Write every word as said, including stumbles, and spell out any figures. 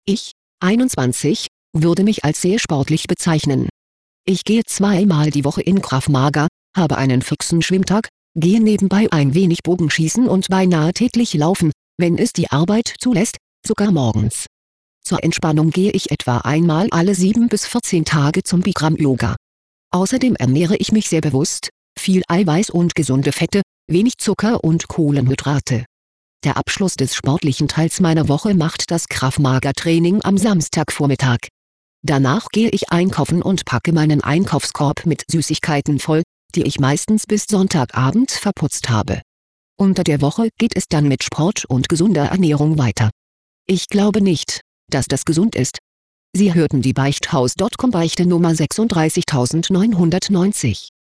Ich, einundzwanzig, würde mich als sehr sportlich bezeichnen. Ich gehe zweimal die Woche in Krav Maga, habe einen fixen Schwimmtag, gehe nebenbei ein wenig Bogenschießen und beinahe täglich laufen, wenn es die Arbeit zulässt, sogar morgens. Zur Entspannung gehe ich etwa einmal alle sieben bis vierzehn Tage zum Bikram-Yoga. Außerdem ernähre ich mich sehr bewusst, viel Eiweiß und gesunde Fette, wenig Zucker und Kohlenhydrate. Der Abschluss des sportlichen Teils meiner Woche macht das Krav Maga Training am Samstagvormittag. Danach gehe ich einkaufen und packe meinen Einkaufskorb mit Süßigkeiten voll, die ich meistens bis Sonntagabend verputzt habe. Unter der Woche geht es dann mit Sport und gesunder Ernährung weiter. Ich glaube nicht, dass das gesund ist. Sie hörten die Beichthaus Punkt com Beichte Nummer sechsunddreißigtausendneunhundertneunzig.